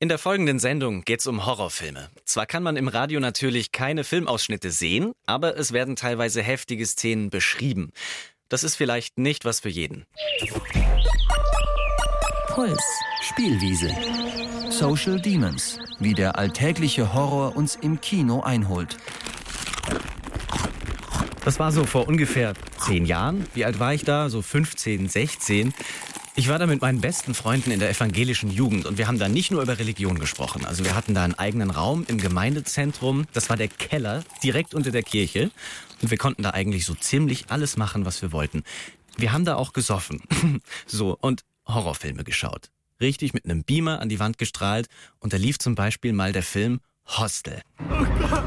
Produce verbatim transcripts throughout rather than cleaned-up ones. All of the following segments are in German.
In der folgenden Sendung geht's um Horrorfilme. Zwar kann man im Radio natürlich keine Filmausschnitte sehen, aber es werden teilweise heftige Szenen beschrieben. Das ist vielleicht nicht was für jeden. Puls. Spielwiese. Social Demons. Wie der alltägliche Horror uns im Kino einholt. Das war so vor ungefähr zehn Jahren. Wie alt war ich da? So fünfzehn, sechzehn. Ich war da mit meinen besten Freunden in der evangelischen Jugend und wir haben da nicht nur über Religion gesprochen. Also wir hatten da einen eigenen Raum im Gemeindezentrum. Das war der Keller, direkt unter der Kirche. Und wir konnten da eigentlich so ziemlich alles machen, was wir wollten. Wir haben da auch gesoffen. So, und Horrorfilme geschaut. Richtig mit einem Beamer an die Wand gestrahlt. Und da lief zum Beispiel mal der Film Hostel. Oh Gott.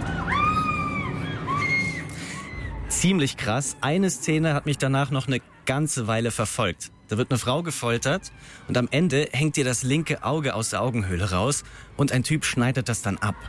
Ziemlich krass. Eine Szene hat mich danach noch eine ganze Weile verfolgt. Da wird eine Frau gefoltert und am Ende hängt ihr das linke Auge aus der Augenhöhle raus und ein Typ schneidet das dann ab.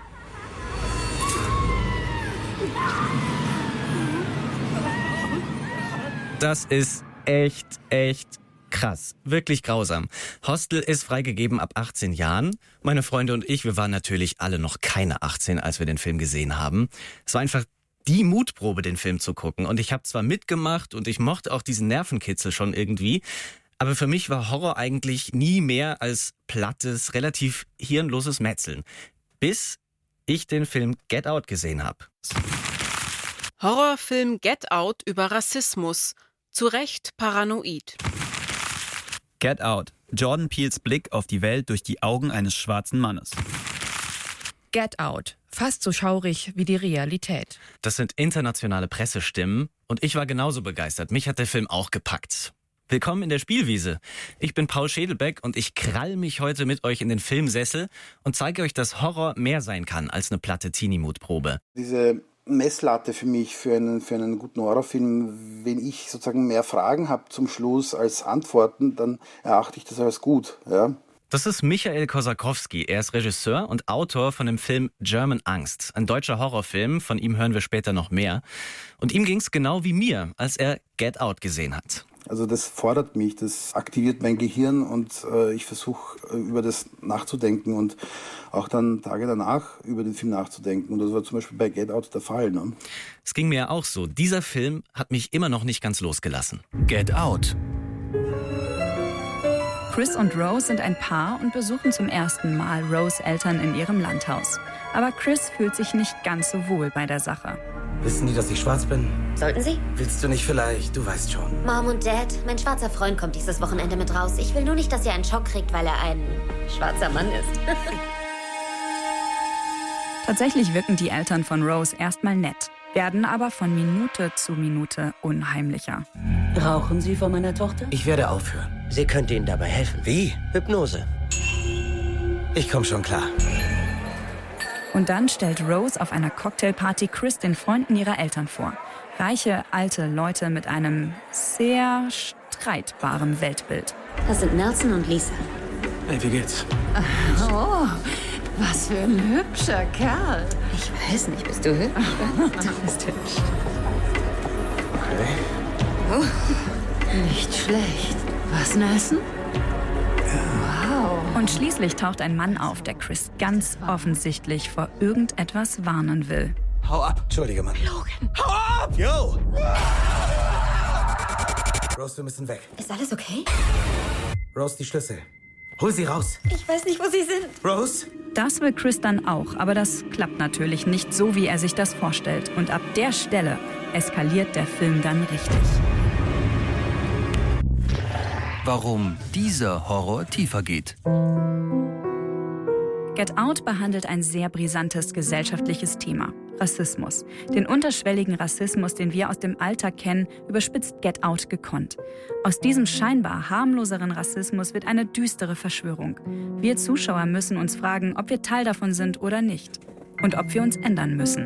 Das ist echt, echt krass. Wirklich grausam. Hostel ist freigegeben ab achtzehn Jahren. Meine Freunde und ich, wir waren natürlich alle noch keine achtzehn, als wir den Film gesehen haben. Es war einfach die Mutprobe, den Film zu gucken. Und ich habe zwar mitgemacht und ich mochte auch diesen Nervenkitzel schon irgendwie, aber für mich war Horror eigentlich nie mehr als plattes, relativ hirnloses Metzeln. Bis ich den Film Get Out gesehen habe. Horrorfilm Get Out über Rassismus. Zu Recht paranoid. Get Out. Jordan Peels Blick auf die Welt durch die Augen eines schwarzen Mannes. Get Out. Fast so schaurig wie die Realität. Das sind internationale Pressestimmen und ich war genauso begeistert. Mich hat der Film auch gepackt. Willkommen in der Spielwiese. Ich bin Paul Schädelbeck und ich krall mich heute mit euch in den Filmsessel und zeige euch, dass Horror mehr sein kann als eine platte Teenie-Mutprobe. Diese Messlatte für mich, für einen, für einen guten Horrorfilm, wenn ich sozusagen mehr Fragen habe zum Schluss als Antworten, dann erachte ich das als gut, ja. Das ist Michael Kosakowski. Er ist Regisseur und Autor von dem Film German Angst. Ein deutscher Horrorfilm, von ihm hören wir später noch mehr. Und ihm ging's genau wie mir, als er Get Out gesehen hat. Also das fordert mich, das aktiviert mein Gehirn und äh, ich versuche äh, über das nachzudenken und auch dann Tage danach über den Film nachzudenken. Und das war zum Beispiel bei Get Out der Fall. Ne? Es ging mir auch so. Dieser Film hat mich immer noch nicht ganz losgelassen. Get Out. Chris und Rose sind ein Paar und besuchen zum ersten Mal Rose Eltern in ihrem Landhaus. Aber Chris fühlt sich nicht ganz so wohl bei der Sache. Wissen die, dass ich schwarz bin? Sollten sie? Willst du nicht vielleicht? Du weißt schon. Mom und Dad, mein schwarzer Freund kommt dieses Wochenende mit raus. Ich will nur nicht, dass ihr einen Schock kriegt, weil er ein schwarzer Mann ist. Tatsächlich wirken die Eltern von Rose erstmal nett, werden aber von Minute zu Minute unheimlicher. Rauchen Sie vor meiner Tochter? Ich werde aufhören. Sie könnte Ihnen dabei helfen. Wie? Hypnose. Ich komme schon klar. Und dann stellt Rose auf einer Cocktailparty Chris den Freunden ihrer Eltern vor. Reiche, alte Leute mit einem sehr streitbaren Weltbild. Das sind Nelson und Lisa. Hey, wie geht's? Oh, was für ein hübscher Kerl. Ich weiß nicht, bist du hübsch? Du bist hübsch. Okay. Oh, nicht schlecht. Was, Nelson? Wow. Und schließlich taucht ein Mann auf, der Chris ganz offensichtlich vor irgendetwas warnen will. Hau ab. Entschuldige, Mann. Logan. Hau ab! Yo! Rose, wir müssen weg. Ist alles okay? Rose, die Schlüssel. Hol sie raus. Ich weiß nicht, wo sie sind. Rose? Das will Chris dann auch, aber das klappt natürlich nicht so, wie er sich das vorstellt. Und ab der Stelle eskaliert der Film dann richtig. Warum dieser Horror tiefer geht. Get Out behandelt ein sehr brisantes gesellschaftliches Thema: Rassismus. Den unterschwelligen Rassismus, den wir aus dem Alltag kennen, überspitzt Get Out gekonnt. Aus diesem scheinbar harmloseren Rassismus wird eine düstere Verschwörung. Wir Zuschauer müssen uns fragen, ob wir Teil davon sind oder nicht. Und ob wir uns ändern müssen.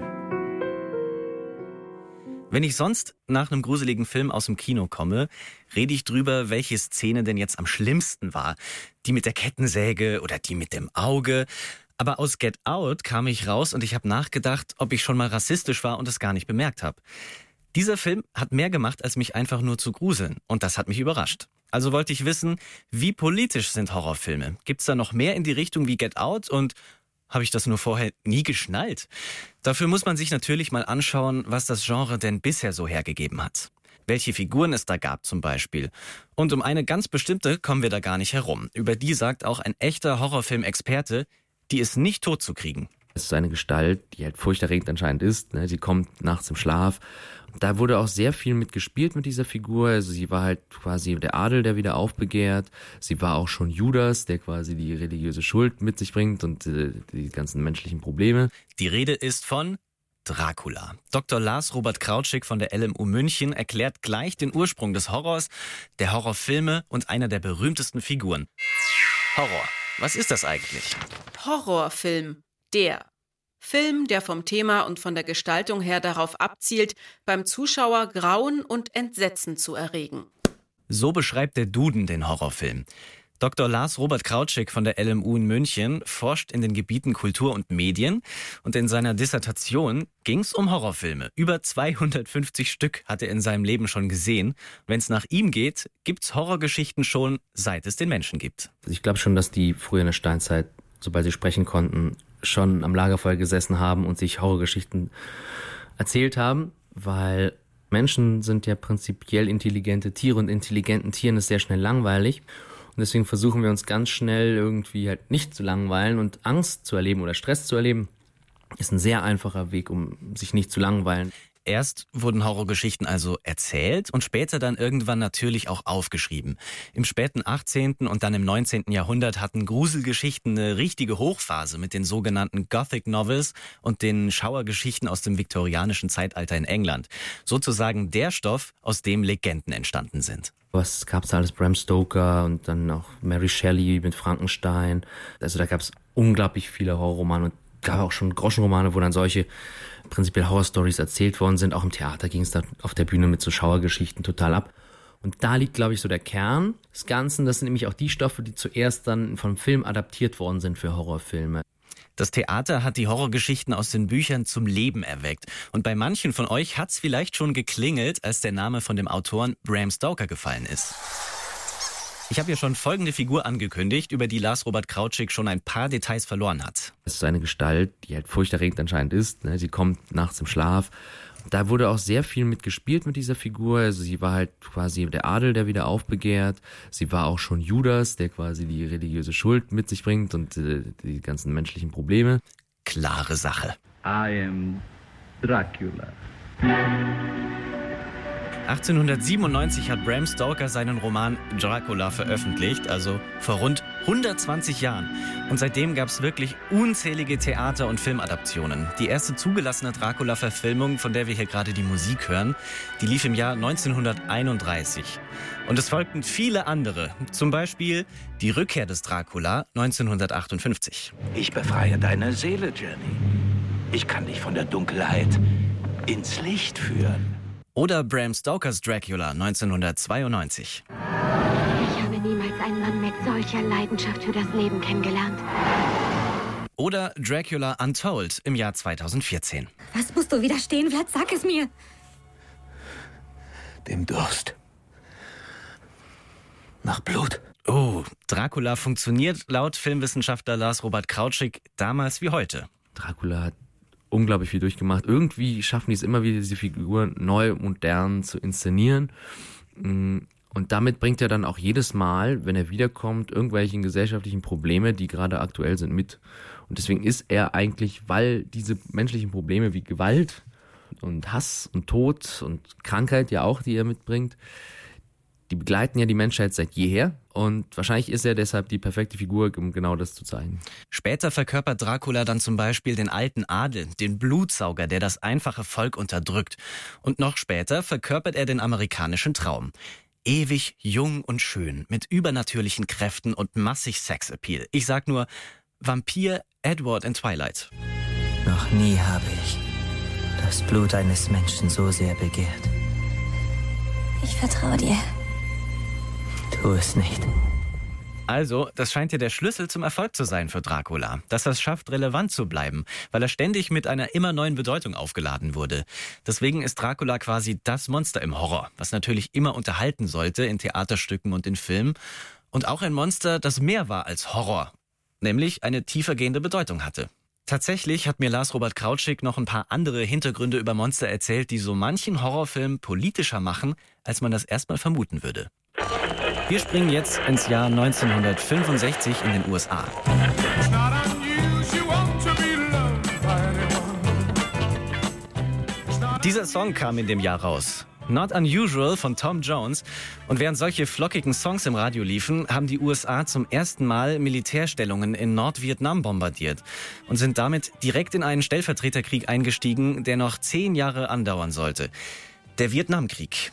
Wenn ich sonst nach einem gruseligen Film aus dem Kino komme, rede ich drüber, welche Szene denn jetzt am schlimmsten war. Die mit der Kettensäge oder die mit dem Auge. Aber aus Get Out kam ich raus und ich habe nachgedacht, ob ich schon mal rassistisch war und es gar nicht bemerkt habe. Dieser Film hat mehr gemacht, als mich einfach nur zu gruseln. Und das hat mich überrascht. Also wollte ich wissen, wie politisch sind Horrorfilme? Gibt's da noch mehr in die Richtung wie Get Out? Und habe ich das nur vorher nie geschnallt? Dafür muss man sich natürlich mal anschauen, was das Genre denn bisher so hergegeben hat. Welche Figuren es da gab zum Beispiel. Und um eine ganz bestimmte kommen wir da gar nicht herum. Über die sagt auch ein echter Horrorfilm-Experte, die ist nicht tot zu kriegen. Es ist eine Gestalt, die halt furchterregend anscheinend ist. Ne? Sie kommt nachts im Schlaf. Und da wurde auch sehr viel mit gespielt mit dieser Figur. Also sie war halt quasi der Adel, der wieder aufbegehrt. Sie war auch schon Judas, der quasi die religiöse Schuld mit sich bringt und äh, die ganzen menschlichen Probleme. Die Rede ist von Dracula. Doktor Lars Robert Krautschik von der L M U München erklärt gleich den Ursprung des Horrors, der Horrorfilme und einer der berühmtesten Figuren. Horror. Was ist das eigentlich? Horrorfilm. Der Film, der vom Thema und von der Gestaltung her darauf abzielt, beim Zuschauer Grauen und Entsetzen zu erregen. So beschreibt der Duden den Horrorfilm. Doktor Lars Robert Krautschik von der L M U in München forscht in den Gebieten Kultur und Medien und in seiner Dissertation ging es um Horrorfilme. Über zweihundertfünfzig Stück hat er in seinem Leben schon gesehen. Wenn es nach ihm geht, gibt's Horrorgeschichten schon, seit es den Menschen gibt. Ich glaube schon, dass die früher in der Steinzeit, sobald sie sprechen konnten, schon am Lagerfeuer gesessen haben und sich Horrorgeschichten erzählt haben, weil Menschen sind ja prinzipiell intelligente Tiere und intelligenten Tieren ist sehr schnell langweilig. Und deswegen versuchen wir uns ganz schnell irgendwie halt nicht zu langweilen und Angst zu erleben oder Stress zu erleben, ist ein sehr einfacher Weg, um sich nicht zu langweilen. Erst wurden Horrorgeschichten also erzählt und später dann irgendwann natürlich auch aufgeschrieben. Im späten achtzehnten und dann im neunzehnten Jahrhundert hatten Gruselgeschichten eine richtige Hochphase mit den sogenannten Gothic Novels und den Schauergeschichten aus dem viktorianischen Zeitalter in England. Sozusagen der Stoff, aus dem Legenden entstanden sind. Was gab's da alles? Bram Stoker und dann auch Mary Shelley mit Frankenstein. Also da gab's unglaublich viele Horrorromane und gab auch schon Groschenromane, wo dann solche prinzipiell Horrorstories erzählt worden sind. Auch im Theater ging es da auf der Bühne mit so Schauergeschichten total ab. Und da liegt, glaube ich, so der Kern des Ganzen. Das sind nämlich auch die Stoffe, die zuerst dann vom Film adaptiert worden sind für Horrorfilme. Das Theater hat die Horrorgeschichten aus den Büchern zum Leben erweckt. Und bei manchen von euch hat's vielleicht schon geklingelt, als der Name von dem Autoren Bram Stoker gefallen ist. Ich habe ja schon folgende Figur angekündigt, über die Lars Robert Krautschik schon ein paar Details verloren hat. Es ist eine Gestalt, die halt furchterregend anscheinend ist. Ne? Sie kommt nachts im Schlaf. Da wurde auch sehr viel mit gespielt mit dieser Figur. Also sie war halt quasi der Adel, der wieder aufbegehrt. Sie war auch schon Judas, der quasi die religiöse Schuld mit sich bringt und äh, die ganzen menschlichen Probleme. Klare Sache. I am Dracula. achtzehnhundertsiebenundneunzig hat Bram Stoker seinen Roman Dracula veröffentlicht, also vor rund hundertzwanzig Jahren. Und seitdem gab es wirklich unzählige Theater- und Filmadaptionen. Die erste zugelassene Dracula-Verfilmung, von der wir hier gerade die Musik hören, die lief im Jahr neunzehnhunderteinunddreißig. Und es folgten viele andere, zum Beispiel Die Rückkehr des Dracula neunzehnhundertachtundfünfzig. Ich befreie deine Seele, Jenny. Ich kann dich von der Dunkelheit ins Licht führen. Oder Bram Stokers Dracula neunzehnhundertzweiundneunzig. Ich habe niemals einen Mann mit solcher Leidenschaft für das Leben kennengelernt. Oder Dracula Untold im Jahr zweitausendvierzehn. Was musst du widerstehen, Vlad? Sag es mir. Dem Durst. Nach Blut. Oh, Dracula funktioniert laut Filmwissenschaftler Lars Robert Krautschik damals wie heute. Dracula hat unglaublich viel durchgemacht. Irgendwie schaffen die es immer wieder, diese Figur neu, modern zu inszenieren. Und damit bringt er dann auch jedes Mal, wenn er wiederkommt, irgendwelche gesellschaftlichen Probleme, die gerade aktuell sind, mit. Und deswegen ist er eigentlich, weil diese menschlichen Probleme wie Gewalt und Hass und Tod und Krankheit ja auch, die er mitbringt, die begleiten ja die Menschheit seit jeher. Und wahrscheinlich ist er deshalb die perfekte Figur, um genau das zu zeigen. Später verkörpert Dracula dann zum Beispiel den alten Adel, den Blutsauger, der das einfache Volk unterdrückt. Und noch später verkörpert er den amerikanischen Traum. Ewig jung und schön, mit übernatürlichen Kräften und massig Sexappeal. Ich sag nur Vampir Edward in Twilight. Noch nie habe ich das Blut eines Menschen so sehr begehrt. Ich vertraue dir. Tu es nicht. Also, das scheint ja der Schlüssel zum Erfolg zu sein für Dracula. Dass er es schafft, relevant zu bleiben, weil er ständig mit einer immer neuen Bedeutung aufgeladen wurde. Deswegen ist Dracula quasi das Monster im Horror, was natürlich immer unterhalten sollte in Theaterstücken und in Filmen. Und auch ein Monster, das mehr war als Horror, nämlich eine tiefergehende Bedeutung hatte. Tatsächlich hat mir Lars Robert Krautschik noch ein paar andere Hintergründe über Monster erzählt, die so manchen Horrorfilm politischer machen, als man das erstmal vermuten würde. Wir springen jetzt ins Jahr neunzehnhundertfünfundsechzig in den U S A. Dieser Song kam in dem Jahr raus. Not Unusual von Tom Jones. Und während solche flockigen Songs im Radio liefen, haben die U S A zum ersten Mal Militärstellungen in Nordvietnam bombardiert und sind damit direkt in einen Stellvertreterkrieg eingestiegen, der noch zehn Jahre andauern sollte. Der Vietnamkrieg.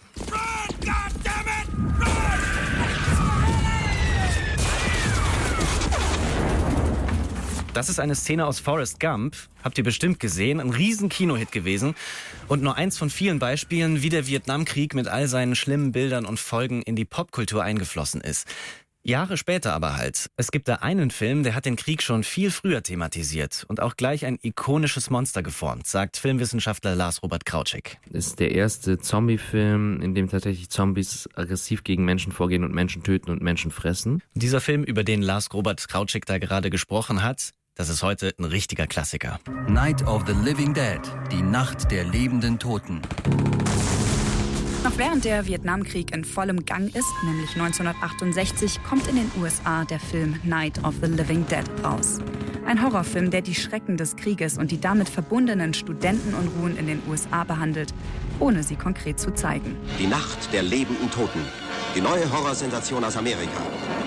Das ist eine Szene aus Forrest Gump, habt ihr bestimmt gesehen, ein riesen Kinohit gewesen und nur eins von vielen Beispielen, wie der Vietnamkrieg mit all seinen schlimmen Bildern und Folgen in die Popkultur eingeflossen ist. Jahre später aber halt. Es gibt da einen Film, der hat den Krieg schon viel früher thematisiert und auch gleich ein ikonisches Monster geformt, sagt Filmwissenschaftler Lars Robert Krautschik. Das ist der erste Zombie-Film, in dem tatsächlich Zombies aggressiv gegen Menschen vorgehen und Menschen töten und Menschen fressen. Dieser Film, über den Lars Robert Krautschik da gerade gesprochen hat, das ist heute ein richtiger Klassiker. Night of the Living Dead, die Nacht der lebenden Toten. Noch während der Vietnamkrieg in vollem Gang ist, nämlich neunzehnhundertachtundsechzig, kommt in den U S A der Film Night of the Living Dead raus. Ein Horrorfilm, der die Schrecken des Krieges und die damit verbundenen Studentenunruhen in den U S A behandelt, ohne sie konkret zu zeigen. Die Nacht der lebenden Toten. Die neue Horrorsensation aus Amerika.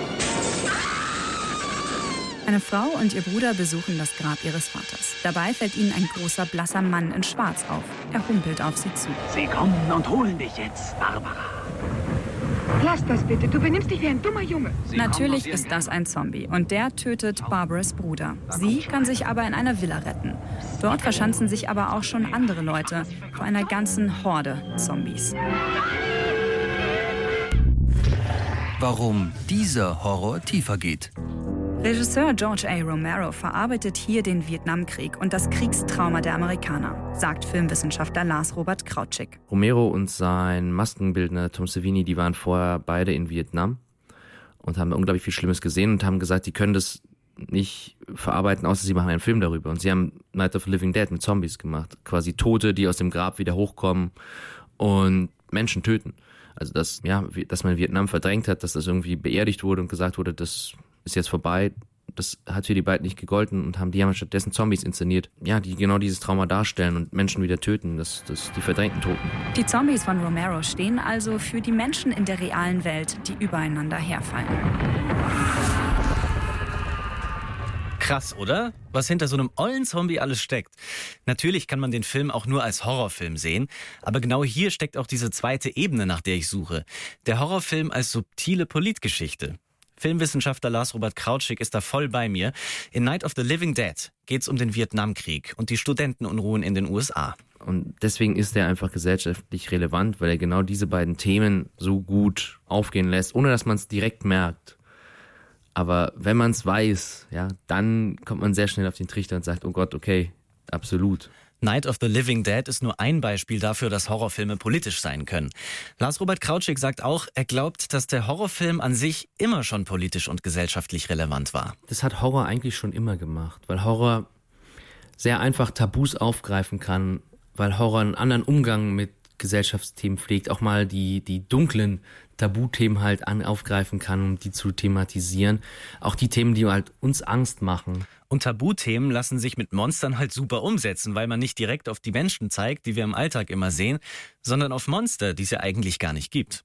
Eine Frau und ihr Bruder besuchen das Grab ihres Vaters. Dabei fällt ihnen ein großer, blasser Mann in Schwarz auf. Er humpelt auf sie zu. Sie kommen und holen dich jetzt, Barbara. Lass das bitte, du benimmst dich wie ein dummer Junge. Sie Natürlich ist das ein Zombie und der tötet Barbaras Bruder. Sie kann sich aber in einer Villa retten. Dort verschanzen sich aber auch schon andere Leute vor einer ganzen Horde Zombies. Warum dieser Horror tiefer geht. Regisseur George A. Romero verarbeitet hier den Vietnamkrieg und das Kriegstrauma der Amerikaner, sagt Filmwissenschaftler Lars Robert Krautschik. Romero und sein Maskenbildner Tom Savini, die waren vorher beide in Vietnam und haben unglaublich viel Schlimmes gesehen und haben gesagt, die können das nicht verarbeiten, außer sie machen einen Film darüber. Und sie haben Night of the Living Dead mit Zombies gemacht. Quasi Tote, die aus dem Grab wieder hochkommen und Menschen töten. Also dass, ja, dass man Vietnam verdrängt hat, dass das irgendwie beerdigt wurde und gesagt wurde, das ist jetzt vorbei, das hat für die beiden nicht gegolten und haben die haben stattdessen Zombies inszeniert, ja, die genau dieses Trauma darstellen und Menschen wieder töten, das, das die verdrängten Toten. Die Zombies von Romero stehen also für die Menschen in der realen Welt, die übereinander herfallen. Krass, oder? Was hinter so einem ollen Zombie alles steckt. Natürlich kann man den Film auch nur als Horrorfilm sehen, aber genau hier steckt auch diese zweite Ebene, nach der ich suche. Der Horrorfilm als subtile Politgeschichte. Filmwissenschaftler Lars Robert Krautschik ist da voll bei mir. In Night of the Living Dead geht es um den Vietnamkrieg und die Studentenunruhen in den U S A. Und deswegen ist er einfach gesellschaftlich relevant, weil er genau diese beiden Themen so gut aufgehen lässt, ohne dass man es direkt merkt. Aber wenn man es weiß, ja, dann kommt man sehr schnell auf den Trichter und sagt, oh Gott, okay, absolut. Night of the Living Dead ist nur ein Beispiel dafür, dass Horrorfilme politisch sein können. Lars Robert Krautschik sagt auch, er glaubt, dass der Horrorfilm an sich immer schon politisch und gesellschaftlich relevant war. Das hat Horror eigentlich schon immer gemacht, weil Horror sehr einfach Tabus aufgreifen kann, weil Horror einen anderen Umgang mit Gesellschaftsthemen pflegt, auch mal die, die dunklen Tabuthemen halt an, aufgreifen kann, um die zu thematisieren. Auch die Themen, die halt uns Angst machen. Und Tabuthemen lassen sich mit Monstern halt super umsetzen, weil man nicht direkt auf die Menschen zeigt, die wir im Alltag immer sehen, sondern auf Monster, die es ja eigentlich gar nicht gibt.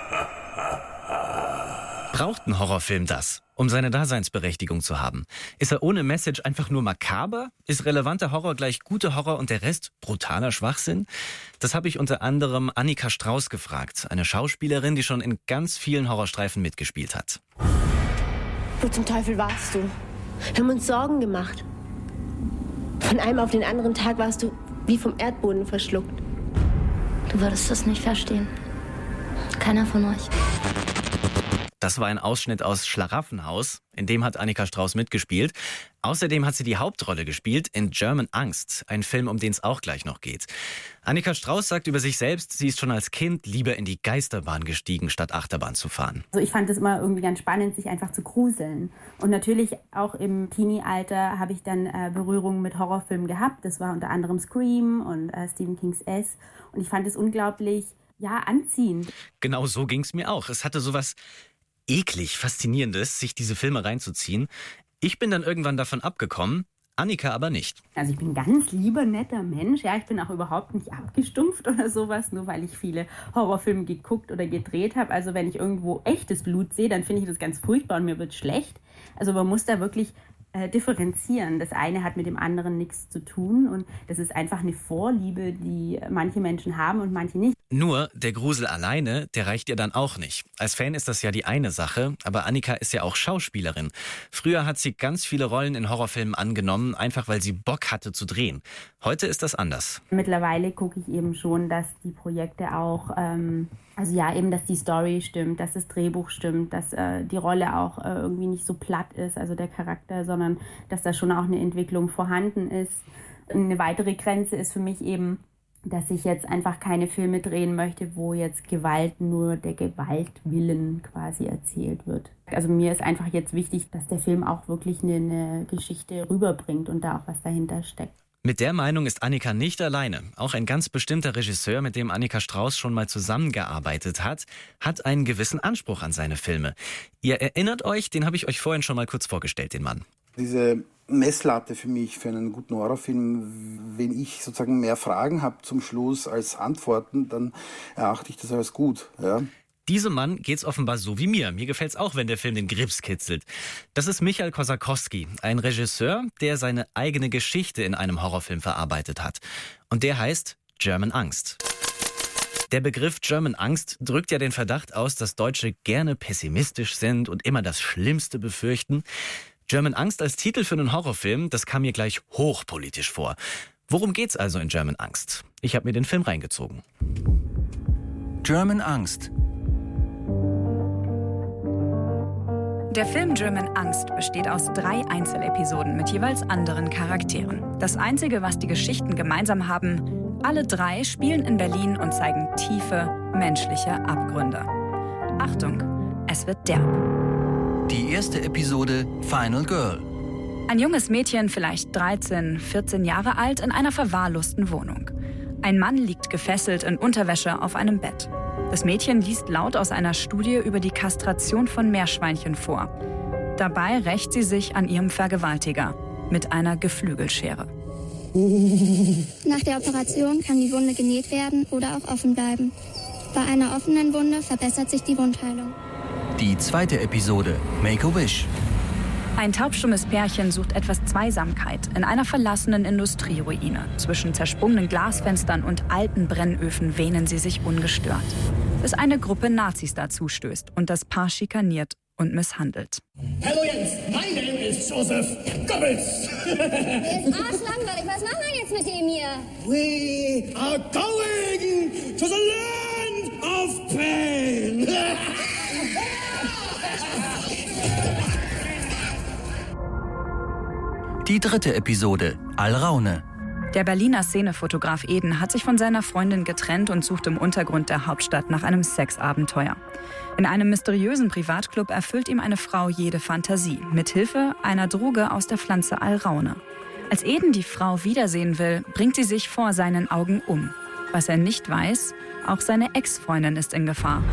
Braucht ein Horrorfilm das, um seine Daseinsberechtigung zu haben? Ist er ohne Message einfach nur makaber? Ist relevanter Horror gleich guter Horror und der Rest brutaler Schwachsinn? Das habe ich unter anderem Annika Strauß gefragt, eine Schauspielerin, die schon in ganz vielen Horrorstreifen mitgespielt hat. Wo zum Teufel warst du? Wir haben uns Sorgen gemacht. Von einem auf den anderen Tag warst du wie vom Erdboden verschluckt. Du würdest das nicht verstehen. Keiner von euch. Das war ein Ausschnitt aus Schlaraffenhaus. In dem hat Annika Strauß mitgespielt. Außerdem hat sie die Hauptrolle gespielt in German Angst, ein Film, um den es auch gleich noch geht. Annika Strauß sagt über sich selbst, sie ist schon als Kind lieber in die Geisterbahn gestiegen, statt Achterbahn zu fahren. Also ich fand es immer irgendwie ganz spannend, sich einfach zu gruseln. Und natürlich auch im Teenie-Alter habe ich dann äh, Berührungen mit Horrorfilmen gehabt. Das war unter anderem Scream und äh, Stephen Kings S. Und ich fand es unglaublich, ja, anziehend. Genau so ging es mir auch. Es hatte sowas eklig Faszinierendes, sich diese Filme reinzuziehen. Ich bin dann irgendwann davon abgekommen, Annika aber nicht. Also ich bin ein ganz lieber, netter Mensch. Ja, ich bin auch überhaupt nicht abgestumpft oder sowas, nur weil ich viele Horrorfilme geguckt oder gedreht habe. Also wenn ich irgendwo echtes Blut sehe, dann finde ich das ganz furchtbar und mir wird schlecht. Also man muss da wirklich äh, differenzieren. Das eine hat mit dem anderen nichts zu tun und das ist einfach eine Vorliebe, die manche Menschen haben und manche nicht. Nur, der Grusel alleine, der reicht ihr dann auch nicht. Als Fan ist das ja die eine Sache, aber Annika ist ja auch Schauspielerin. Früher hat sie ganz viele Rollen in Horrorfilmen angenommen, einfach weil sie Bock hatte zu drehen. Heute ist das anders. Mittlerweile gucke ich eben schon, dass die Projekte auch, ähm, also ja, eben, dass die Story stimmt, dass das Drehbuch stimmt, dass äh, die Rolle auch äh, irgendwie nicht so platt ist, also der Charakter, sondern dass da schon auch eine Entwicklung vorhanden ist. Eine weitere Grenze ist für mich eben, dass ich jetzt einfach keine Filme drehen möchte, wo jetzt Gewalt nur der Gewaltwillen quasi erzählt wird. Also mir ist einfach jetzt wichtig, dass der Film auch wirklich eine, eine Geschichte rüberbringt und da auch was dahinter steckt. Mit der Meinung ist Annika nicht alleine. Auch ein ganz bestimmter Regisseur, mit dem Annika Strauß schon mal zusammengearbeitet hat, hat einen gewissen Anspruch an seine Filme. Ihr erinnert euch, den habe ich euch vorhin schon mal kurz vorgestellt, den Mann. Diese Messlatte für mich, für einen guten Horrorfilm, wenn ich sozusagen mehr Fragen habe zum Schluss als Antworten, dann erachte ich das als gut. Ja. Diesem Mann geht's offenbar so wie mir. Mir gefällt's auch, wenn der Film den Grips kitzelt. Das ist Michael Kosakowski, ein Regisseur, der seine eigene Geschichte in einem Horrorfilm verarbeitet hat. Und der heißt German Angst. Der Begriff German Angst drückt ja den Verdacht aus, dass Deutsche gerne pessimistisch sind und immer das Schlimmste befürchten. German Angst als Titel für einen Horrorfilm, das kam mir gleich hochpolitisch vor. Worum geht's also in German Angst? Ich habe mir den Film reingezogen. German Angst. Der Film German Angst besteht aus drei Einzelepisoden mit jeweils anderen Charakteren. Das Einzige, was die Geschichten gemeinsam haben, alle drei spielen in Berlin und zeigen tiefe menschliche Abgründe. Achtung, es wird derb. Die erste Episode Final Girl. Ein junges Mädchen, vielleicht dreizehn, vierzehn Jahre alt, in einer verwahrlosten Wohnung. Ein Mann liegt gefesselt in Unterwäsche auf einem Bett. Das Mädchen liest laut aus einer Studie über die Kastration von Meerschweinchen vor. Dabei rächt sie sich an ihrem Vergewaltiger mit einer Geflügelschere. Nach der Operation kann die Wunde genäht werden oder auch offen bleiben. Bei einer offenen Wunde verbessert sich die Wundheilung. Die zweite Episode Make-A-Wish. Ein taubstummes Pärchen sucht etwas Zweisamkeit in einer verlassenen Industrieruine. Zwischen zersprungenen Glasfenstern und alten Brennöfen wähnen sie sich ungestört. Bis eine Gruppe Nazis dazustößt und das Paar schikaniert und misshandelt. Hallo Jens, mein Name ist Joseph Goebbels. Der ist arschlangweilig. Was machen wir jetzt mit dem hier? We are going to the land of pain. Die dritte Episode Alraune. Der Berliner Szenefotograf Eden hat sich von seiner Freundin getrennt und sucht im Untergrund der Hauptstadt nach einem Sexabenteuer. In einem mysteriösen Privatclub erfüllt ihm eine Frau jede Fantasie, mithilfe einer Droge aus der Pflanze Alraune. Als Eden die Frau wiedersehen will, bringt sie sich vor seinen Augen um. Was er nicht weiß, auch seine Ex-Freundin ist in Gefahr.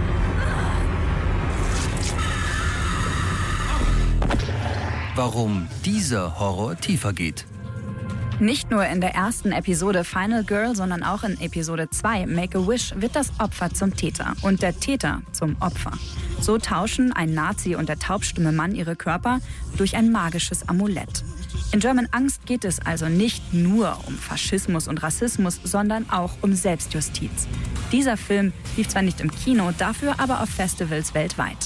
Warum dieser Horror tiefer geht. Nicht nur in der ersten Episode Final Girl, sondern auch in Episode zwei Make-A-Wish wird das Opfer zum Täter und der Täter zum Opfer. So tauschen ein Nazi und der taubstumme Mann ihre Körper durch ein magisches Amulett. In German Angst geht es also nicht nur um Faschismus und Rassismus, sondern auch um Selbstjustiz. Dieser Film lief zwar nicht im Kino, dafür aber auf Festivals weltweit.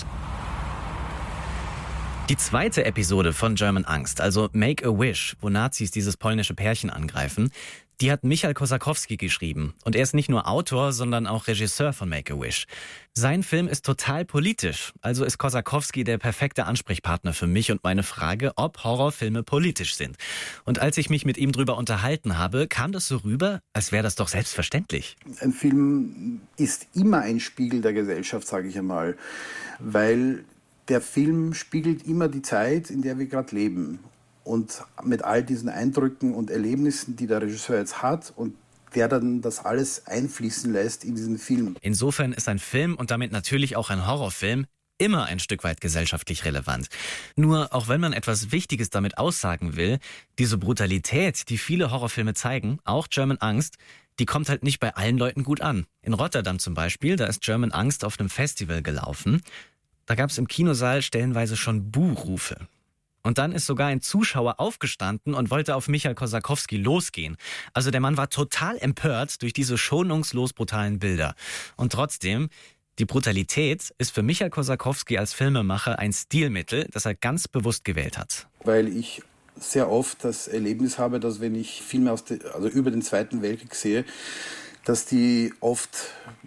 Die zweite Episode von German Angst, also Make-A-Wish, wo Nazis dieses polnische Pärchen angreifen, Die hat Michael Kosakowski geschrieben. Und er ist nicht nur Autor, sondern auch Regisseur von Make-A-Wish. Sein Film ist total politisch. Also ist Kosakowski der perfekte Ansprechpartner für mich und meine Frage, ob Horrorfilme politisch sind. Und als ich mich mit ihm drüber unterhalten habe, kam das so rüber, als wäre das doch selbstverständlich. Ein Film ist immer ein Spiegel der Gesellschaft, sage ich einmal. Weil der Film spiegelt immer die Zeit, in der wir gerade leben. Und mit all diesen Eindrücken und Erlebnissen, die der Regisseur jetzt hat und der dann das alles einfließen lässt in diesen Film. Insofern ist ein Film und damit natürlich auch ein Horrorfilm immer ein Stück weit gesellschaftlich relevant. Nur, auch wenn man etwas Wichtiges damit aussagen will, diese Brutalität, die viele Horrorfilme zeigen, auch German Angst, die kommt halt nicht bei allen Leuten gut an. In Rotterdam zum Beispiel, da ist German Angst auf einem Festival gelaufen. Da gab es im Kinosaal stellenweise schon Buhrufe. Und dann ist sogar ein Zuschauer aufgestanden und wollte auf Michael Kosakowski losgehen. Also der Mann war total empört durch diese schonungslos brutalen Bilder. Und trotzdem, die Brutalität ist für Michael Kosakowski als Filmemacher ein Stilmittel, das er ganz bewusst gewählt hat. Weil ich sehr oft das Erlebnis habe, dass wenn ich Filme aus de, also über den Zweiten Weltkrieg sehe, dass die oft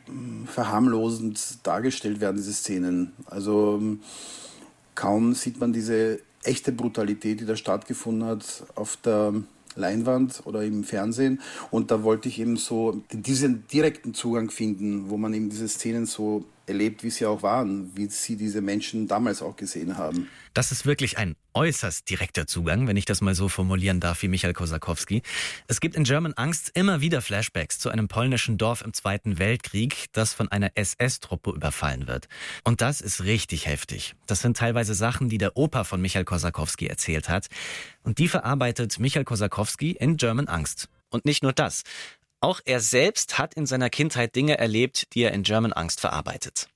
verharmlosend dargestellt werden, diese Szenen. Also kaum sieht man diese echte Brutalität, die da stattgefunden hat, auf der Leinwand oder im Fernsehen. Und da wollte ich eben so diesen direkten Zugang finden, wo man eben diese Szenen so erlebt, wie sie auch waren, wie sie diese Menschen damals auch gesehen haben. Das ist wirklich ein äußerst direkter Zugang, wenn ich das mal so formulieren darf wie Michael Kosakowski. Es gibt in German Angst immer wieder Flashbacks zu einem polnischen Dorf im Zweiten Weltkrieg, das von einer S S-Truppe überfallen wird. Und das ist richtig heftig. Das sind teilweise Sachen, die der Opa von Michael Kosakowski erzählt hat. Und die verarbeitet Michael Kosakowski in German Angst. Und nicht nur das. Auch er selbst hat in seiner Kindheit Dinge erlebt, die er in German Angst verarbeitet.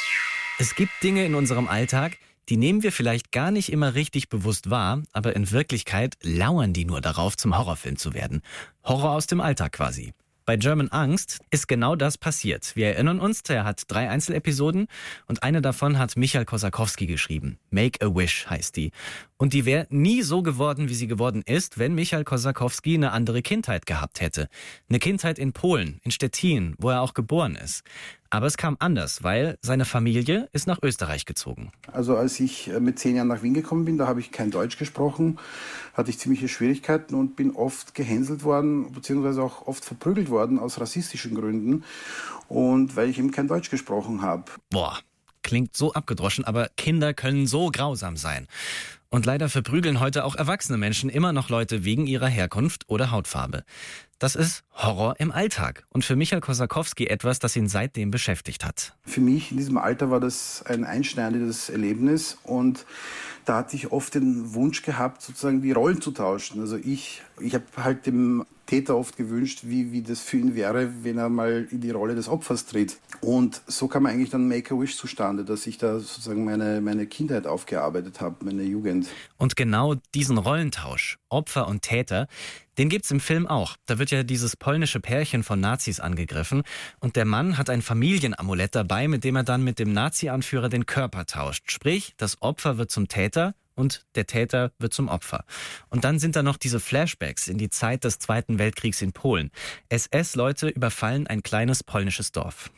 Es gibt Dinge in unserem Alltag, die nehmen wir vielleicht gar nicht immer richtig bewusst wahr, aber in Wirklichkeit lauern die nur darauf, zum Horrorfilm zu werden. Horror aus dem Alltag quasi. Bei German Angst ist genau das passiert. Wir erinnern uns, er hat drei Einzelepisoden und eine davon hat Michael Kosakowski geschrieben. Make-A-Wish heißt die. Und die wäre nie so geworden, wie sie geworden ist, wenn Michael Kosakowski eine andere Kindheit gehabt hätte. Eine Kindheit in Polen, in Stettin, wo er auch geboren ist. Aber es kam anders, weil seine Familie ist nach Österreich gezogen. Also als ich mit zehn Jahren nach Wien gekommen bin, da habe ich kein Deutsch gesprochen, hatte ich ziemliche Schwierigkeiten und bin oft gehänselt worden, beziehungsweise auch oft verprügelt worden aus rassistischen Gründen und weil ich eben kein Deutsch gesprochen habe. Boah, klingt so abgedroschen, aber Kinder können so grausam sein. Und leider verprügeln heute auch erwachsene Menschen immer noch Leute wegen ihrer Herkunft oder Hautfarbe. Das ist Horror im Alltag und für Michael Kosakowski etwas, das ihn seitdem beschäftigt hat. Für mich in diesem Alter war das ein einschneidendes Erlebnis und da hatte ich oft den Wunsch gehabt, sozusagen die Rollen zu tauschen. Also ich, ich habe halt dem Täter oft gewünscht, wie, wie das für ihn wäre, wenn er mal in die Rolle des Opfers tritt. Und so kam eigentlich dann Make-A-Wish zustande, dass ich da sozusagen meine, meine Kindheit aufgearbeitet habe, meine Jugend. Und genau diesen Rollentausch, Opfer und Täter, den gibt's im Film auch. Da wird ja dieses polnische Pärchen von Nazis angegriffen und der Mann hat ein Familienamulett dabei, mit dem er dann mit dem Nazi-Anführer den Körper tauscht. Sprich, das Opfer wird zum Täter und der Täter wird zum Opfer. Und dann sind da noch diese Flashbacks in die Zeit des Zweiten Weltkriegs in Polen. S S-Leute überfallen ein kleines polnisches Dorf.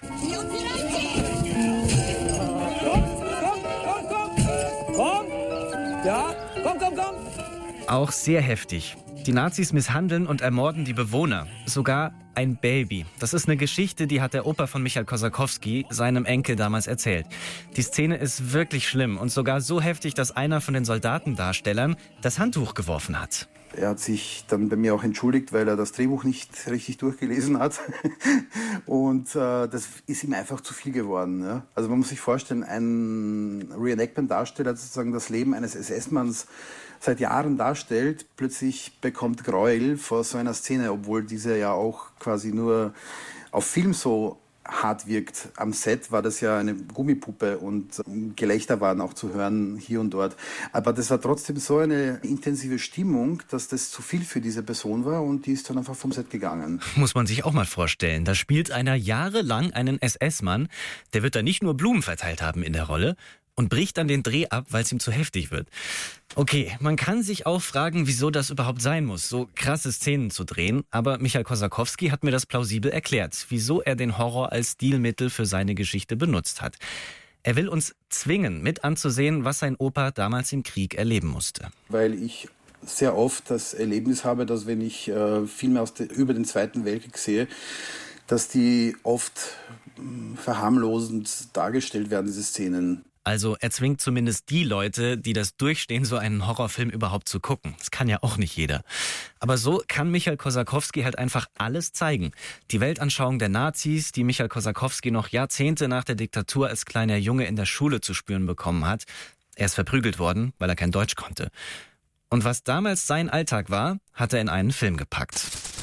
Ja, komm, komm, komm! Auch sehr heftig. Die Nazis misshandeln und ermorden die Bewohner. Sogar ein Baby. Das ist eine Geschichte, die hat der Opa von Michael Kosakowski seinem Enkel damals erzählt. Die Szene ist wirklich schlimm und sogar so heftig, dass einer von den Soldatendarstellern das Handtuch geworfen hat. Er hat sich dann bei mir auch entschuldigt, weil er das Drehbuch nicht richtig durchgelesen hat. Und äh, das ist ihm einfach zu viel geworden. Ja? Also man muss sich vorstellen, ein Reenactment-Darsteller, sozusagen das Leben eines S S-Manns seit Jahren darstellt, plötzlich bekommt Gräuel vor so einer Szene, obwohl diese ja auch quasi nur auf Film so hart wirkt. Am Set war das ja eine Gummipuppe und Gelächter waren auch zu hören hier und dort. Aber das war trotzdem so eine intensive Stimmung, dass das zu viel für diese Person war und die ist dann einfach vom Set gegangen. Muss man sich auch mal vorstellen. Da spielt einer jahrelang einen S S-Mann, der wird da nicht nur Blumen verteilt haben in der Rolle, und bricht dann den Dreh ab, weil es ihm zu heftig wird. Okay, man kann sich auch fragen, wieso das überhaupt sein muss, so krasse Szenen zu drehen. Aber Michael Kosakowski hat mir das plausibel erklärt, wieso er den Horror als Stilmittel für seine Geschichte benutzt hat. Er will uns zwingen, mit anzusehen, was sein Opa damals im Krieg erleben musste. Weil ich sehr oft das Erlebnis habe, dass wenn ich äh, Filme aus de, über den Zweiten Weltkrieg sehe, dass die oft mh, verharmlosend dargestellt werden, diese Szenen. Also er zwingt zumindest die Leute, die das durchstehen, so einen Horrorfilm überhaupt zu gucken. Das kann ja auch nicht jeder. Aber so kann Michael Kosakowski halt einfach alles zeigen. Die Weltanschauung der Nazis, die Michael Kosakowski noch Jahrzehnte nach der Diktatur als kleiner Junge in der Schule zu spüren bekommen hat. Er ist verprügelt worden, weil er kein Deutsch konnte. Und was damals sein Alltag war, hat er in einen Film gepackt.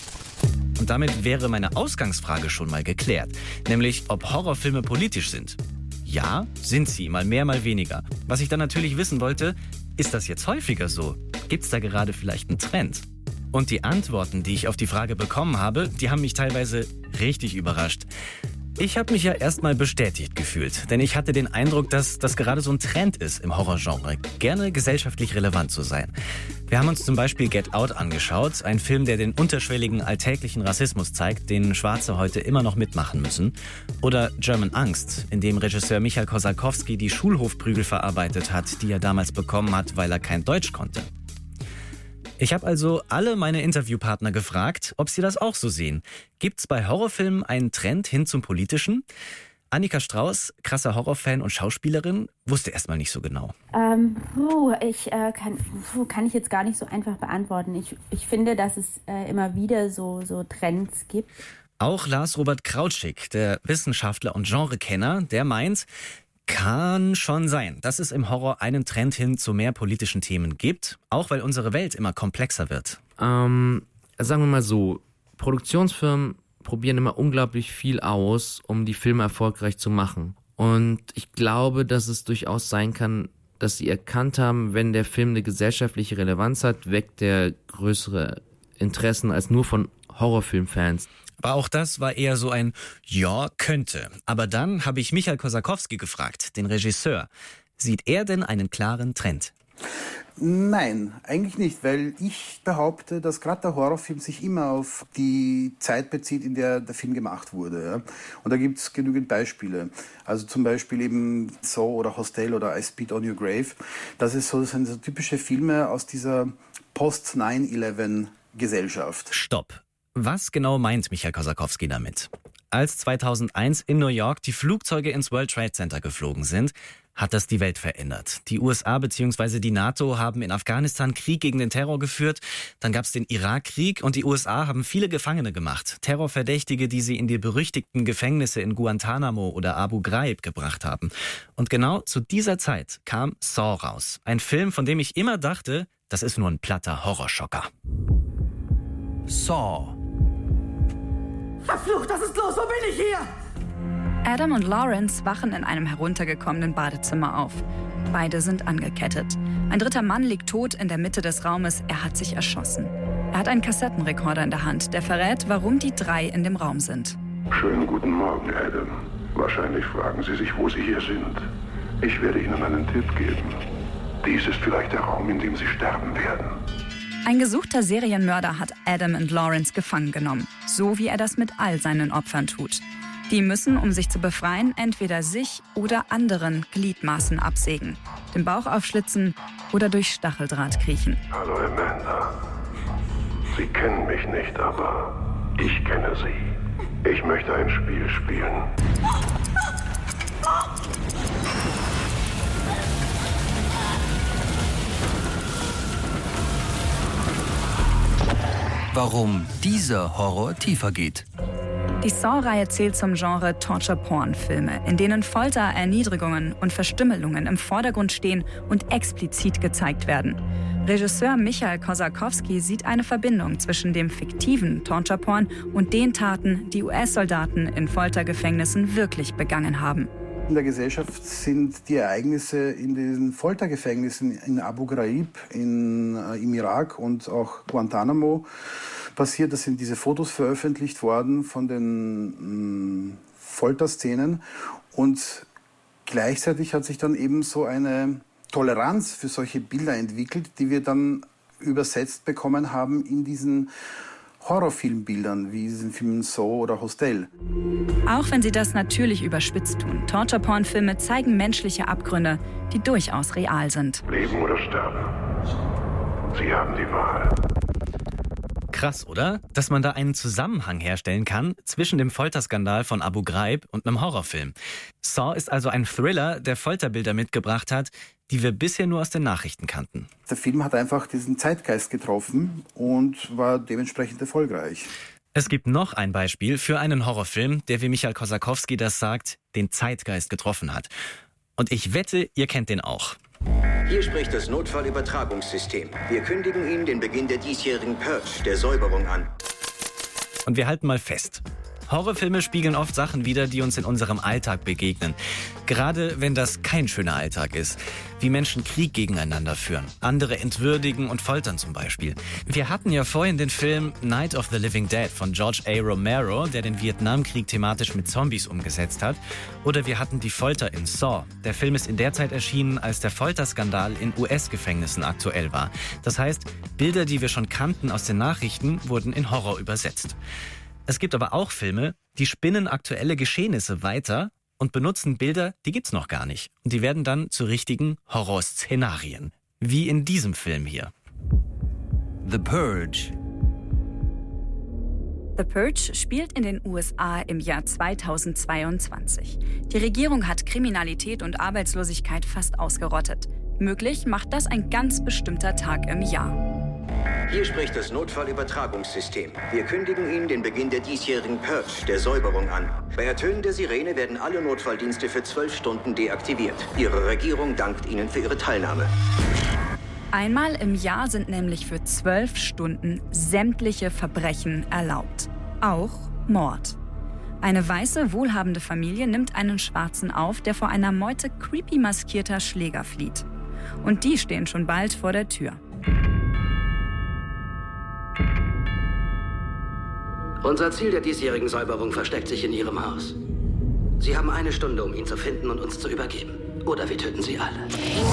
Und damit wäre meine Ausgangsfrage schon mal geklärt. Nämlich, ob Horrorfilme politisch sind. Ja, sind sie, mal mehr, mal weniger. Was ich dann natürlich wissen wollte, ist das jetzt häufiger so? Gibt's da gerade vielleicht einen Trend? Und die Antworten, die ich auf die Frage bekommen habe, die haben mich teilweise richtig überrascht. Ich habe mich ja erstmal bestätigt gefühlt, denn ich hatte den Eindruck, dass das gerade so ein Trend ist im Horrorgenre, gerne gesellschaftlich relevant zu sein. Wir haben uns zum Beispiel Get Out angeschaut, ein Film, der den unterschwelligen alltäglichen Rassismus zeigt, den Schwarze heute immer noch mitmachen müssen. Oder German Angst, in dem Regisseur Michael Kosakowski die Schulhofprügel verarbeitet hat, die er damals bekommen hat, weil er kein Deutsch konnte. Ich habe also alle meine Interviewpartner gefragt, ob sie das auch so sehen. Gibt's bei Horrorfilmen einen Trend hin zum Politischen? Annika Strauß, krasser Horrorfan und Schauspielerin, wusste erstmal nicht so genau. Ähm, puh, ich äh, kann, puh, kann ich jetzt gar nicht so einfach beantworten. Ich, ich finde, dass es äh, immer wieder so, so Trends gibt. Auch Lars Robert Krautschik, der Wissenschaftler und Genrekenner, der meint, kann schon sein, dass es im Horror einen Trend hin zu mehr politischen Themen gibt, auch weil unsere Welt immer komplexer wird. Ähm, sagen wir mal so, Produktionsfirmen probieren immer unglaublich viel aus, um die Filme erfolgreich zu machen. Und ich glaube, dass es durchaus sein kann, dass sie erkannt haben, wenn der Film eine gesellschaftliche Relevanz hat, weckt der größere Interessen als nur von Horrorfilmfans. Aber auch das war eher so ein Ja, könnte. Aber dann habe ich Michael Kosakowski gefragt, den Regisseur. Sieht er denn einen klaren Trend? Nein, eigentlich nicht, weil ich behaupte, dass gerade der Horrorfilm sich immer auf die Zeit bezieht, in der der Film gemacht wurde. Ja? Und da gibt es genügend Beispiele. Also zum Beispiel eben Saw oder Hostel oder I Spit on Your Grave. Das, ist so, das sind so typische Filme aus dieser Post nine eleven Gesellschaft. Stopp. Was genau meint Michael Kosakowski damit? Als zweitausendeins in New York die Flugzeuge ins World Trade Center geflogen sind, hat das die Welt verändert. Die U S A bzw. die NATO haben in Afghanistan Krieg gegen den Terror geführt. Dann gab es den Irakkrieg und die U S A haben viele Gefangene gemacht. Terrorverdächtige, die sie in die berüchtigten Gefängnisse in Guantanamo oder Abu Ghraib gebracht haben. Und genau zu dieser Zeit kam Saw raus. Ein Film, von dem ich immer dachte, das ist nur ein platter Horrorschocker. Saw. Verflucht, was ist los? Wo bin ich hier? Adam und Lawrence wachen in einem heruntergekommenen Badezimmer auf. Beide sind angekettet. Ein dritter Mann liegt tot in der Mitte des Raumes. Er hat sich erschossen. Er hat einen Kassettenrekorder in der Hand, der verrät, warum die drei in dem Raum sind. Schönen guten Morgen, Adam. Wahrscheinlich fragen Sie sich, wo Sie hier sind. Ich werde Ihnen einen Tipp geben. Dies ist vielleicht der Raum, in dem Sie sterben werden. Ein gesuchter Serienmörder hat Adam und Lawrence gefangen genommen, so wie er das mit all seinen Opfern tut. Die müssen, um sich zu befreien, entweder sich oder anderen Gliedmaßen absägen, den Bauch aufschlitzen oder durch Stacheldraht kriechen. Hallo Amanda. Sie kennen mich nicht, aber ich kenne Sie. Ich möchte ein Spiel spielen. Warum dieser Horror tiefer geht. Die Saw-Reihe zählt zum Genre Torture-Porn-Filme, in denen Folter, Erniedrigungen und Verstümmelungen im Vordergrund stehen und explizit gezeigt werden. Regisseur Michael Kosakowski sieht eine Verbindung zwischen dem fiktiven Torture-Porn und den Taten, die U S-Soldaten in Foltergefängnissen wirklich begangen haben. In der Gesellschaft sind die Ereignisse in den Foltergefängnissen in Abu Ghraib, in, äh, im Irak und auch Guantanamo passiert. Da sind diese Fotos veröffentlicht worden von den mh, Folterszenen. Und gleichzeitig hat sich dann eben so eine Toleranz für solche Bilder entwickelt, die wir dann übersetzt bekommen haben in diesen Horrorfilmbildern, wie diesen Filmen Saw oder Hostel. Auch wenn sie das natürlich überspitzt tun, Torture-Porn-Filme zeigen menschliche Abgründe, die durchaus real sind. Leben oder sterben. Sie haben die Wahl. Krass, oder? Dass man da einen Zusammenhang herstellen kann zwischen dem Folterskandal von Abu Ghraib und einem Horrorfilm. Saw ist also ein Thriller, der Folterbilder mitgebracht hat, die wir bisher nur aus den Nachrichten kannten. Der Film hat einfach diesen Zeitgeist getroffen und war dementsprechend erfolgreich. Es gibt noch ein Beispiel für einen Horrorfilm, der, wie Michael Kosakowski das sagt, den Zeitgeist getroffen hat. Und ich wette, ihr kennt den auch. Hier spricht das Notfallübertragungssystem. Wir kündigen Ihnen den Beginn der diesjährigen Purge, der Säuberung, an. Und wir halten mal fest. Horrorfilme spiegeln oft Sachen wider, die uns in unserem Alltag begegnen. Gerade wenn das kein schöner Alltag ist. Wie Menschen Krieg gegeneinander führen, andere entwürdigen und foltern zum Beispiel. Wir hatten ja vorhin den Film Night of the Living Dead von George A. Romero, der den Vietnamkrieg thematisch mit Zombies umgesetzt hat. Oder wir hatten die Folter in Saw. Der Film ist in der Zeit erschienen, als der Folterskandal in U S-Gefängnissen aktuell war. Das heißt, Bilder, die wir schon kannten aus den Nachrichten, wurden in Horror übersetzt. Es gibt aber auch Filme, die spinnen aktuelle Geschehnisse weiter und benutzen Bilder, die gibt's noch gar nicht. Und die werden dann zu richtigen Horrorszenarien. Wie in diesem Film hier. The Purge. The Purge spielt in den U S A im Jahr zweitausendzweiundzwanzig. Die Regierung hat Kriminalität und Arbeitslosigkeit fast ausgerottet. Möglich macht das ein ganz bestimmter Tag im Jahr. Hier spricht das Notfallübertragungssystem. Wir kündigen Ihnen den Beginn der diesjährigen Purge, der Säuberung, an. Bei Ertönen der Sirene werden alle Notfalldienste für zwölf Stunden deaktiviert. Ihre Regierung dankt Ihnen für Ihre Teilnahme. Einmal im Jahr sind nämlich für zwölf Stunden sämtliche Verbrechen erlaubt. Auch Mord. Eine weiße, wohlhabende Familie nimmt einen Schwarzen auf, der vor einer Meute creepy maskierter Schläger flieht. Und die stehen schon bald vor der Tür. Unser Ziel der diesjährigen Säuberung versteckt sich in Ihrem Haus. Sie haben eine Stunde, um ihn zu finden und uns zu übergeben. Oder wir töten Sie alle.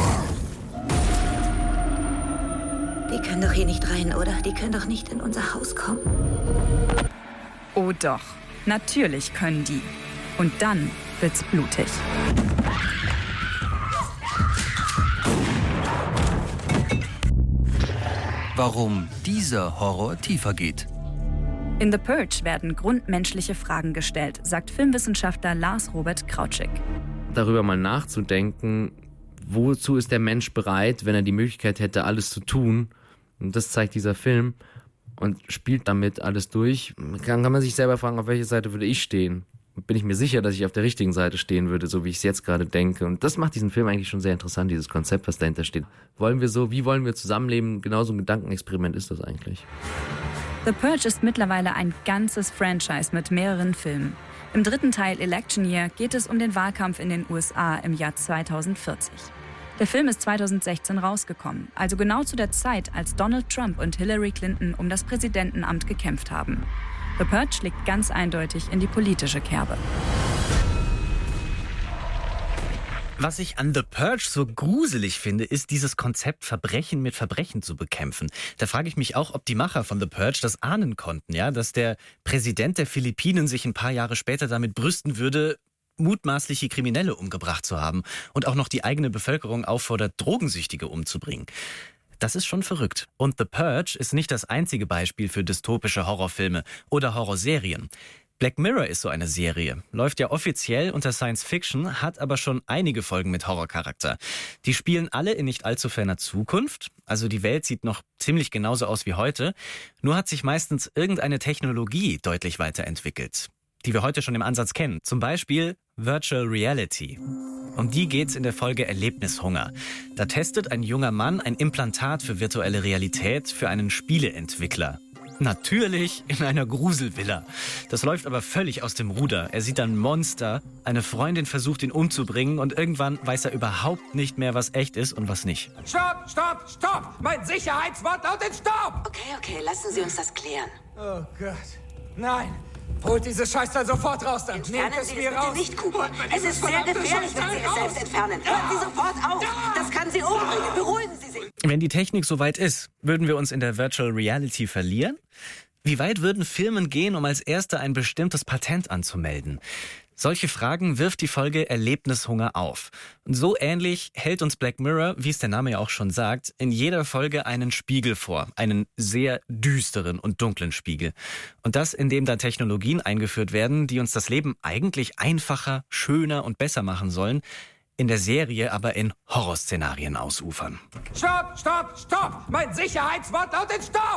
Die können doch hier nicht rein, oder? Die können doch nicht in unser Haus kommen. Oh doch, natürlich können die. Und dann wird's blutig. Warum dieser Horror tiefer geht. In The Purge werden grundmenschliche Fragen gestellt, sagt Filmwissenschaftler Lars Robert Krautschik. Darüber mal nachzudenken, wozu ist der Mensch bereit, wenn er die Möglichkeit hätte, alles zu tun. Und das zeigt dieser Film und spielt damit alles durch. Dann kann man sich selber fragen, auf welcher Seite würde ich stehen? Bin ich mir sicher, dass ich auf der richtigen Seite stehen würde, so wie ich es jetzt gerade denke. Und das macht diesen Film eigentlich schon sehr interessant, dieses Konzept, was dahinter steht. Wollen wir so, wie wollen wir zusammenleben? Genau so ein Gedankenexperiment ist das eigentlich. The Purge ist mittlerweile ein ganzes Franchise mit mehreren Filmen. Im dritten Teil Election Year geht es um den Wahlkampf in den U S A im Jahr zweitausendvierzig. Der Film ist zweitausendsechzehn rausgekommen, also genau zu der Zeit, als Donald Trump und Hillary Clinton um das Präsidentenamt gekämpft haben. The Purge liegt ganz eindeutig in die politische Kerbe. Was ich an The Purge so gruselig finde, ist dieses Konzept, Verbrechen mit Verbrechen zu bekämpfen. Da frage ich mich auch, ob die Macher von The Purge das ahnen konnten, ja, dass der Präsident der Philippinen sich ein paar Jahre später damit brüsten würde, mutmaßliche Kriminelle umgebracht zu haben und auch noch die eigene Bevölkerung auffordert, Drogensüchtige umzubringen. Das ist schon verrückt. Und The Purge ist nicht das einzige Beispiel für dystopische Horrorfilme oder Horrorserien. Black Mirror ist so eine Serie, läuft ja offiziell unter Science Fiction, hat aber schon einige Folgen mit Horrorcharakter. Die spielen alle in nicht allzu ferner Zukunft, also die Welt sieht noch ziemlich genauso aus wie heute, nur hat sich meistens irgendeine Technologie deutlich weiterentwickelt, die wir heute schon im Ansatz kennen, zum Beispiel Virtual Reality. Um die geht's in der Folge Erlebnishunger. Da testet ein junger Mann ein Implantat für virtuelle Realität für einen Spieleentwickler. Natürlich in einer Gruselvilla. Das läuft aber völlig aus dem Ruder. Er sieht dann Monster, eine Freundin versucht ihn umzubringen und irgendwann weiß er überhaupt nicht mehr, was echt ist und was nicht. Stopp, stopp, stopp! Mein Sicherheitswort lautet Stopp! Okay, okay, lassen Sie uns das klären. Oh Gott. Nein, Holt dieses Scheißteil sofort raus, dann nehmt es mir raus. Nicht, Cooper. Es ist sehr gefährlich, wenn Sie es selbst entfernen. Hören Sie sofort auf. Das kann Sie umbringen. Beruhigen Sie sich. Wenn die Technik soweit ist, würden wir uns in der Virtual Reality verlieren? Wie weit würden Firmen gehen, um als Erste ein bestimmtes Patent anzumelden? Solche Fragen wirft die Folge Erlebnishunger auf. Und so ähnlich hält uns Black Mirror, wie es der Name ja auch schon sagt, in jeder Folge einen Spiegel vor. Einen sehr düsteren und dunklen Spiegel. Und das, indem da Technologien eingeführt werden, die uns das Leben eigentlich einfacher, schöner und besser machen sollen, in der Serie aber in Horrorszenarien ausufern. Stopp, stopp, stopp! Mein Sicherheitswort lautet Stopp!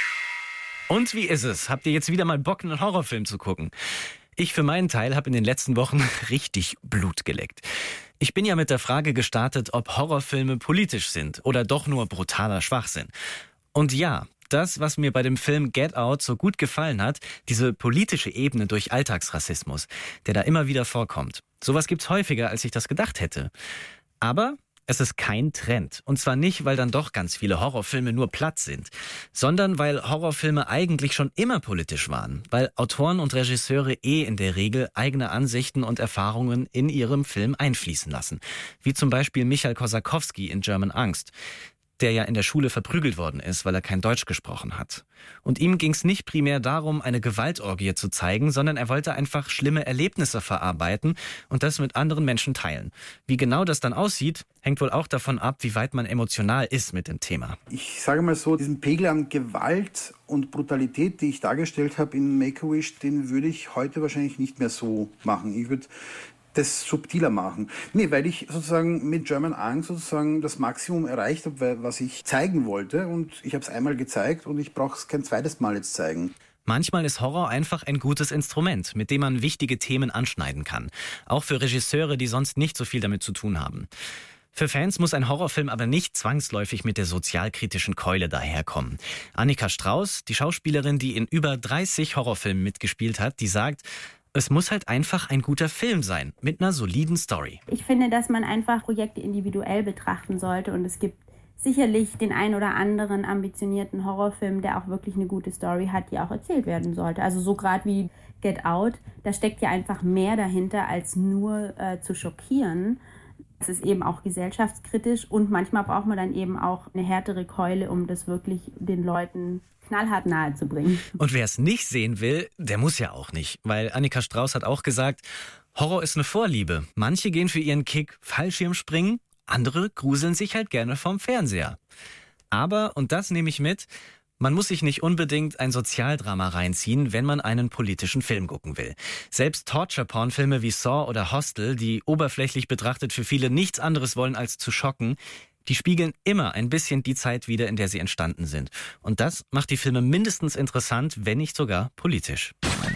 Und wie ist es? Habt ihr jetzt wieder mal Bock, einen Horrorfilm zu gucken? Ich für meinen Teil habe in den letzten Wochen richtig Blut geleckt. Ich bin ja mit der Frage gestartet, ob Horrorfilme politisch sind oder doch nur brutaler Schwachsinn. Und ja, das, was mir bei dem Film Get Out so gut gefallen hat, diese politische Ebene durch Alltagsrassismus, der da immer wieder vorkommt. Sowas gibt's häufiger, als ich das gedacht hätte. Aber es ist kein Trend. Und zwar nicht, weil dann doch ganz viele Horrorfilme nur platt sind, sondern weil Horrorfilme eigentlich schon immer politisch waren. Weil Autoren und Regisseure eh in der Regel eigene Ansichten und Erfahrungen in ihrem Film einfließen lassen. Wie zum Beispiel Michael Kosakowski in German Angst, der ja in der Schule verprügelt worden ist, weil er kein Deutsch gesprochen hat. Und ihm ging es nicht primär darum, eine Gewaltorgie zu zeigen, sondern er wollte einfach schlimme Erlebnisse verarbeiten und das mit anderen Menschen teilen. Wie genau das dann aussieht, hängt wohl auch davon ab, wie weit man emotional ist mit dem Thema. Ich sage mal so, diesen Pegel an Gewalt und Brutalität, die ich dargestellt habe in Make-A-Wish, den würde ich heute wahrscheinlich nicht mehr so machen. Ich würde das subtiler machen. Nee, weil ich sozusagen mit German Angst sozusagen das Maximum erreicht habe, was ich zeigen wollte. Und ich habe es einmal gezeigt und ich brauche es kein zweites Mal jetzt zeigen. Manchmal ist Horror einfach ein gutes Instrument, mit dem man wichtige Themen anschneiden kann. Auch für Regisseure, die sonst nicht so viel damit zu tun haben. Für Fans muss ein Horrorfilm aber nicht zwangsläufig mit der sozialkritischen Keule daherkommen. Annika Strauß, die Schauspielerin, die in über dreißig Horrorfilmen mitgespielt hat, die sagt, es muss halt einfach ein guter Film sein, mit einer soliden Story. Ich finde, dass man einfach Projekte individuell betrachten sollte und es gibt sicherlich den ein oder anderen ambitionierten Horrorfilm, der auch wirklich eine gute Story hat, die auch erzählt werden sollte. Also so gerade wie Get Out, da steckt ja einfach mehr dahinter, als nur äh, zu schockieren. Es ist eben auch gesellschaftskritisch und manchmal braucht man dann eben auch eine härtere Keule, um das wirklich den Leuten knallhart nahe zu bringen. Und wer es nicht sehen will, der muss ja auch nicht. Weil Annika Strauß hat auch gesagt, Horror ist eine Vorliebe. Manche gehen für ihren Kick Fallschirmspringen, andere gruseln sich halt gerne vorm Fernseher. Aber, und das nehme ich mit, man muss sich nicht unbedingt ein Sozialdrama reinziehen, wenn man einen politischen Film gucken will. Selbst Torture-Porn-Filme wie Saw oder Hostel, die oberflächlich betrachtet für viele nichts anderes wollen als zu schocken, die spiegeln immer ein bisschen die Zeit wider, in der sie entstanden sind. Und das macht die Filme mindestens interessant, wenn nicht sogar politisch.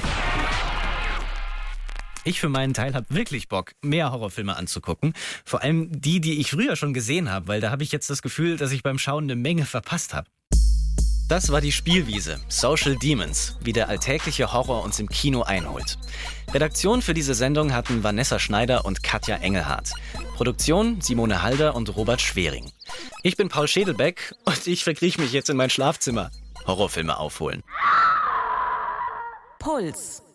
Ich für meinen Teil habe wirklich Bock, mehr Horrorfilme anzugucken. Vor allem die, die ich früher schon gesehen habe, weil da habe ich jetzt das Gefühl, dass ich beim Schauen eine Menge verpasst habe. Das war die Spielwiese, Social Demons, wie der alltägliche Horror uns im Kino einholt. Redaktion für diese Sendung hatten Vanessa Schneider und Katja Engelhardt. Produktion Simone Halder und Robert Schwering. Ich bin Paul Schädelbeck und ich verkrieche mich jetzt in mein Schlafzimmer. Horrorfilme aufholen. Puls.